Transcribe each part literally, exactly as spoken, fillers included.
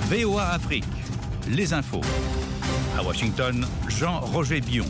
V O A Afrique, les infos. À Washington, Jean-Roger Bion.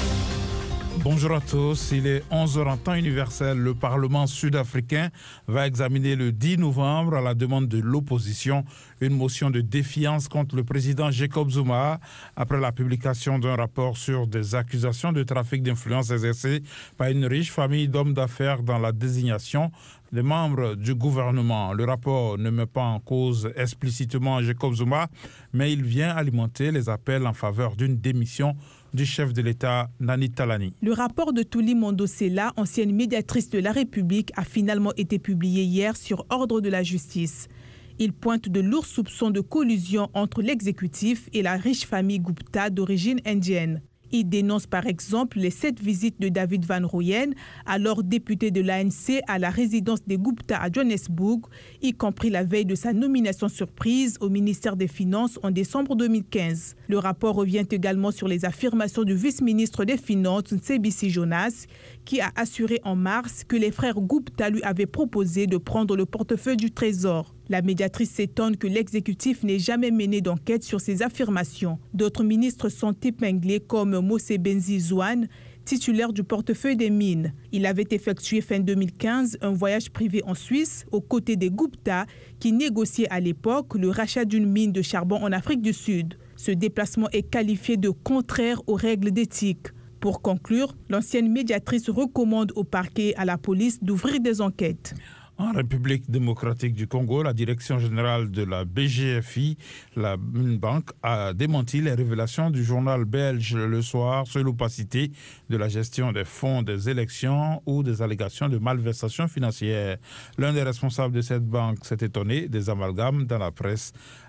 Bonjour à tous, il est onze heures en temps universel. Le Parlement sud-africain va examiner le dix novembre, à la demande de l'opposition, une motion de défiance contre le président Jacob Zuma après la publication d'un rapport sur des accusations de trafic d'influence exercées par une riche famille d'hommes d'affaires dans la désignation des membres du gouvernement. Le rapport ne met pas en cause explicitement Jacob Zuma, mais il vient alimenter les appels en faveur d'une démission du chef de l'État, Nani Talani. Le rapport de Thuli Mondosela, ancienne médiatrice de la République, a finalement été publié hier sur ordre de la justice. Il pointe de lourds soupçons de collusion entre l'exécutif et la riche famille Gupta d'origine indienne. Il dénonce par exemple les sept visites de David Van Rooyen, alors député de l'A N C, à la résidence des Gupta à Johannesburg, y compris la veille de sa nomination surprise au ministère des Finances en décembre deux mille quinze. Le rapport revient également sur les affirmations du vice-ministre des Finances, Nsebisi Jonas, qui a assuré en mars que les frères Gupta lui avaient proposé de prendre le portefeuille du Trésor. La médiatrice s'étonne que l'exécutif n'ait jamais mené d'enquête sur ces affirmations. D'autres ministres sont épinglés comme Mose Benzi Zwane, titulaire du portefeuille des mines. Il avait effectué fin deux mille quinze un voyage privé en Suisse aux côtés des Gupta qui négociaient à l'époque le rachat d'une mine de charbon en Afrique du Sud. Ce déplacement est qualifié de contraire aux règles d'éthique. Pour conclure, l'ancienne médiatrice recommande au parquet et à la police d'ouvrir des enquêtes. En République démocratique du Congo, la direction générale de la B G F I, la banque, a démenti les révélations du journal belge Le Soir sur l'opacité de la gestion des fonds des élections ou des allégations de malversation financière. L'un des responsables de cette banque s'est étonné des amalgames dans la presse.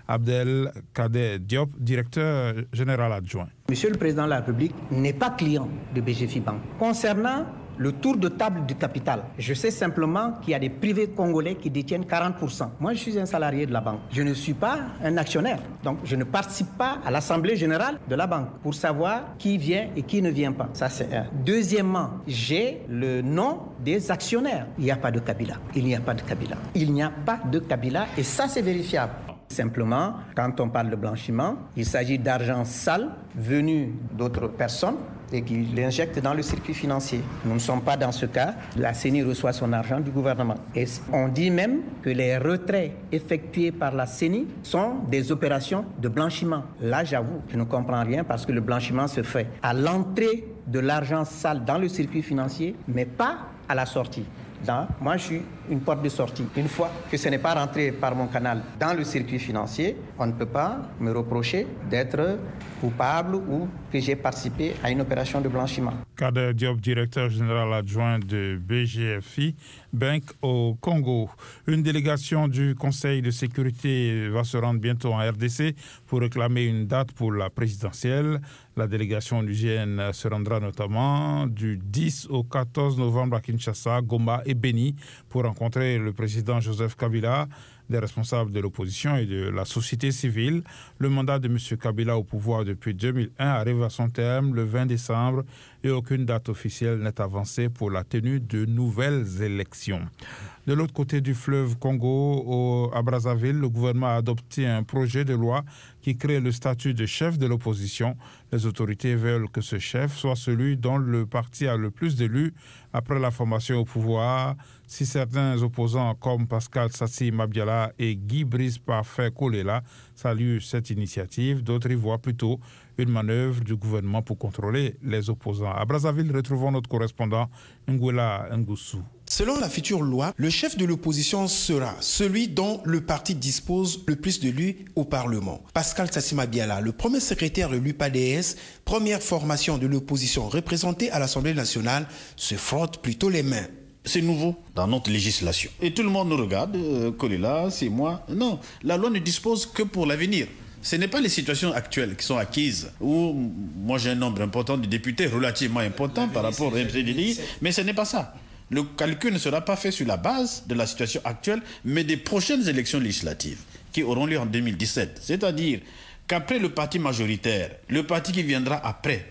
Abdelkader Diop, directeur général adjoint. Monsieur le Président de la République n'est pas client de B G F I Bank. Concernant le tour de table du capital, je sais simplement qu'il y a des privés congolais qui détiennent quarante pour cent. Moi, je suis un salarié de la banque. Je ne suis pas un actionnaire. Donc, je ne participe pas à l'Assemblée générale de la banque pour savoir qui vient et qui ne vient pas. Ça, c'est un. Deuxièmement, j'ai le nom des actionnaires. Il n'y a pas de Kabila. Il n'y a pas de Kabila. Il n'y a pas de Kabila et ça, c'est vérifiable. Simplement, quand on parle de blanchiment, il s'agit d'argent sale venu d'autres personnes et qui l'injectent dans le circuit financier. Nous ne sommes pas dans ce cas. La C E N I reçoit son argent du gouvernement. Et on dit même que les retraits effectués par la C E N I sont des opérations de blanchiment. Là, j'avoue, je ne comprends rien parce que le blanchiment se fait à l'entrée de l'argent sale dans le circuit financier, mais pas à la sortie. Dans, moi, je suis une porte de sortie. Une fois que ce n'est pas rentré par mon canal dans le circuit financier, on ne peut pas me reprocher d'être coupable ou que j'ai participé à une opération de blanchiment. Kader Diop, directeur général adjoint de B G F I Bank au Congo. Une délégation du Conseil de sécurité va se rendre bientôt en R D C pour réclamer une date pour la présidentielle. La délégation du G N se rendra notamment du dix au quatorze novembre à Kinshasa, Goma et Beni pour rencontrer le président Joseph Kabila, des responsables de l'opposition et de la société civile. Le mandat de M. Kabila au pouvoir depuis deux mille un arrive à son terme le vingt décembre et aucune date officielle n'est avancée pour la tenue de nouvelles élections. De l'autre côté du fleuve Congo, au, à Brazzaville, le gouvernement a adopté un projet de loi qui crée le statut de chef de l'opposition. Les autorités veulent que ce chef soit celui dont le parti a le plus d'élus après la formation au pouvoir. Si certains opposants comme Pascal Sassi Mabiala et Guy Brice Parfait Kolela saluent cette initiative, d'autres y voient plutôt une manœuvre du gouvernement pour contrôler les opposants. À Brazzaville, retrouvons notre correspondant Nguela Ngussou. Selon la future loi, le chef de l'opposition sera celui dont le parti dispose le plus d'élus au Parlement. Pascal Sassi Mabiala, le premier secrétaire de l'U P A D S, première formation de l'opposition représentée à l'Assemblée nationale, se frotte plutôt les mains. C'est nouveau dans notre législation. Et tout le monde nous regarde, euh, Kolela, c'est moi. Non, la loi ne dispose que pour l'avenir. Ce n'est pas les situations actuelles qui sont acquises, où moi j'ai un nombre important de députés, relativement important par rapport au M C D I, mais ce n'est pas ça. Le calcul ne sera pas fait sur la base de la situation actuelle, mais des prochaines élections législatives qui auront lieu en deux mille dix-sept. C'est-à-dire qu'après le parti majoritaire, le parti qui viendra après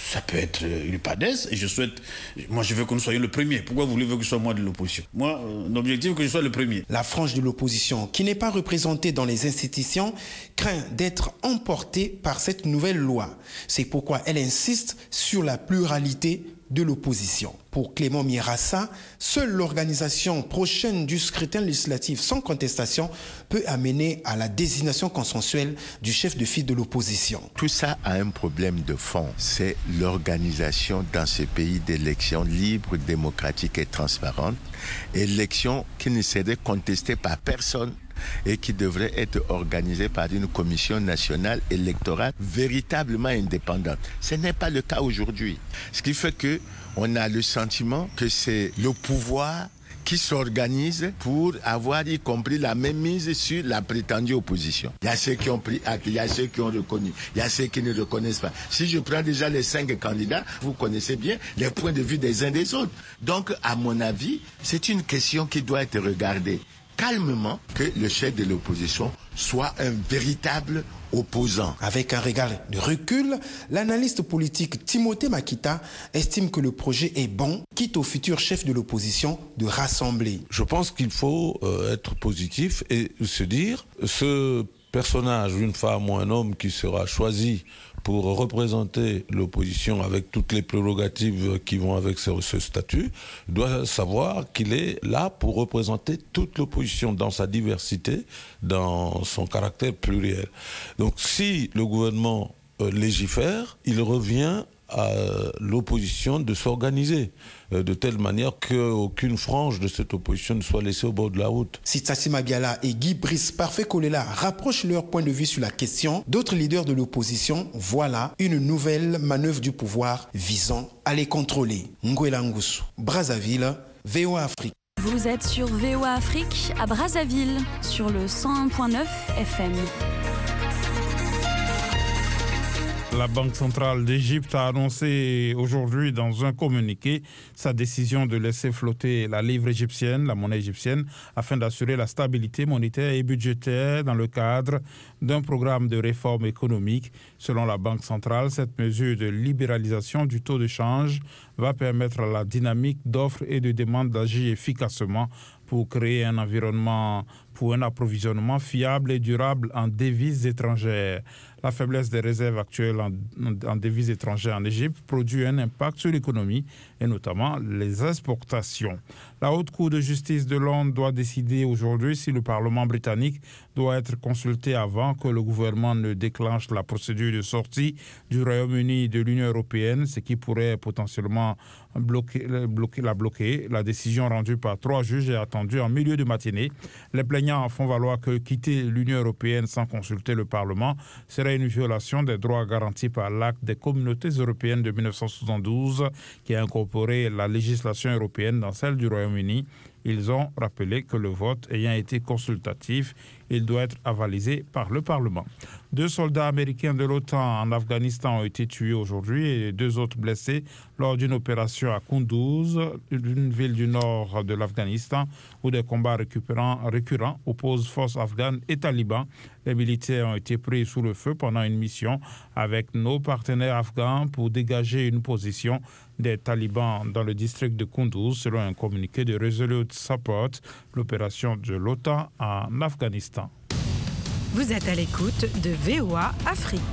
Ça peut être l'U P A D E S et je souhaite... Moi, je veux que nous soyons le premier. Pourquoi voulez-vous que je sois moi de l'opposition? Moi, euh, l'objectif est que je sois le premier. La frange de l'opposition, qui n'est pas représentée dans les institutions, craint d'être emportée par cette nouvelle loi. C'est pourquoi elle insiste sur la pluralité de l'opposition. Pour Clément Mirassa, seule l'organisation prochaine du scrutin législatif sans contestation peut amener à la désignation consensuelle du chef de file de l'opposition. Tout ça a un problème de fond. C'est l'organisation dans ce pays d'élections libres, démocratiques et transparentes. Élections qui ne seraient contestées par personne et qui devrait être organisée par une commission nationale électorale véritablement indépendante. Ce n'est pas le cas aujourd'hui. Ce qui fait que on a le sentiment que c'est le pouvoir qui s'organise pour avoir y compris la même mise sur la prétendue opposition. Il y a ceux qui ont pris acte, il y a ceux qui ont reconnu, il y a ceux qui ne reconnaissent pas. Si je prends déjà les cinq candidats, vous connaissez bien les points de vue des uns des autres. Donc, à mon avis, c'est une question qui doit être regardée calmement, que le chef de l'opposition soit un véritable opposant. Avec un regard de recul, l'analyste politique Timothée Makita estime que le projet est bon, quitte au futur chef de l'opposition de rassembler. Je pense qu'il faut euh, être positif et se dire, ce personnage, une femme ou un homme qui sera choisi pour représenter l'opposition avec toutes les prérogatives qui vont avec ce, ce statut, doit savoir qu'il est là pour représenter toute l'opposition dans sa diversité, dans son caractère pluriel. Donc si le gouvernement euh, légifère, il revient à l'opposition de s'organiser euh, de telle manière qu'aucune frange de cette opposition ne soit laissée au bord de la route. Si Tsatsima Biala et Guy Brice Parfait Kolela rapprochent leur point de vue sur la question, d'autres leaders de l'opposition voient là une nouvelle manœuvre du pouvoir visant à les contrôler. Nguela Ngusu, Brazzaville, V O A Afrique. Vous êtes sur V O A Afrique à Brazzaville, sur le cent un virgule neuf F M. La Banque centrale d'Égypte a annoncé aujourd'hui dans un communiqué sa décision de laisser flotter la livre égyptienne, la monnaie égyptienne, afin d'assurer la stabilité monétaire et budgétaire dans le cadre d'un programme de réforme économique. Selon la Banque centrale, cette mesure de libéralisation du taux de change va permettre à la dynamique d'offres et de demande d'agir efficacement pour créer un environnement pour un approvisionnement fiable et durable en devises étrangères. La faiblesse des réserves actuelles en, en devises étrangères en Égypte produit un impact sur l'économie et notamment les exportations. La Haute Cour de justice de Londres doit décider aujourd'hui si le Parlement britannique doit être consulté avant que le gouvernement ne déclenche la procédure de sortie du Royaume-Uni de l'Union européenne, ce qui pourrait potentiellement bloquer, bloquer, la bloquer. La décision rendue par trois juges est attendue en milieu de matinée. Les plaignants font valoir que quitter l'Union européenne sans consulter le Parlement serait une violation des droits garantis par l'Acte des communautés européennes de mille neuf cent soixante-douze qui a incorporé la législation européenne dans celle du Royaume-Uni. Ils ont rappelé que le vote ayant été consultatif, il doit être avalisé par le Parlement. Deux soldats américains de l'OTAN en Afghanistan ont été tués aujourd'hui et deux autres blessés lors d'une opération à Kunduz, une ville du nord de l'Afghanistan, où des combats récurrents opposent forces afghanes et talibans. Les militaires ont été pris sous le feu pendant une mission avec nos partenaires afghans pour dégager une position des talibans dans le district de Kunduz, selon un communiqué de Resolute Support, l'opération de l'OTAN en Afghanistan. Vous êtes à l'écoute de V O A Afrique.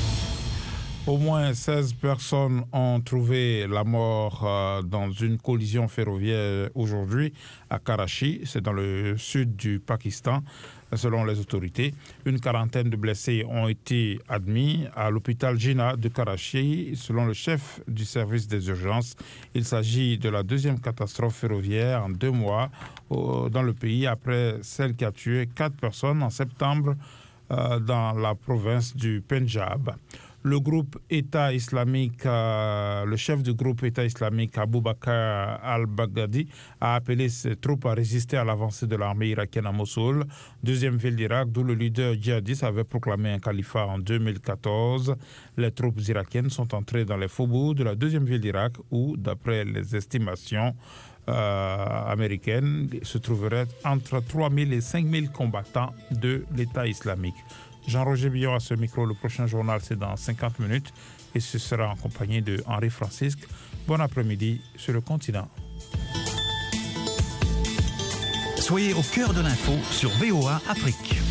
Au moins seize personnes ont trouvé la mort euh, dans une collision ferroviaire aujourd'hui à Karachi, c'est dans le sud du Pakistan. Selon les autorités, une quarantaine de blessés ont été admis à l'hôpital Jinnah de Karachi. Selon le chef du service des urgences, il s'agit de la deuxième catastrophe ferroviaire en deux mois au, dans le pays, après celle qui a tué quatre personnes en septembre euh, dans la province du Pendjab. Le groupe État islamique, euh, le chef du groupe État islamique, Abou Bakr al-Baghdadi, a appelé ses troupes à résister à l'avancée de l'armée irakienne à Mossoul, deuxième ville d'Irak, d'où le leader djihadiste avait proclamé un califat en deux mille quatorze. Les troupes irakiennes sont entrées dans les faubourgs de la deuxième ville d'Irak, où, d'après les estimations euh, américaines, se trouveraient entre trois mille et cinq mille combattants de l'État islamique. Jean-Roger Billon à ce micro. Le prochain journal, c'est dans cinquante minutes et ce sera en compagnie de Henri Francisque. Bon après-midi sur le continent. Soyez au cœur de l'info sur V O A Afrique.